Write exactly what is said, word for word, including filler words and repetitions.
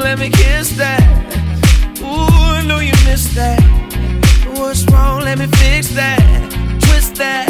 let me kiss that. Ooh, I know you missed that. What's wrong, let me fix that. Twist that.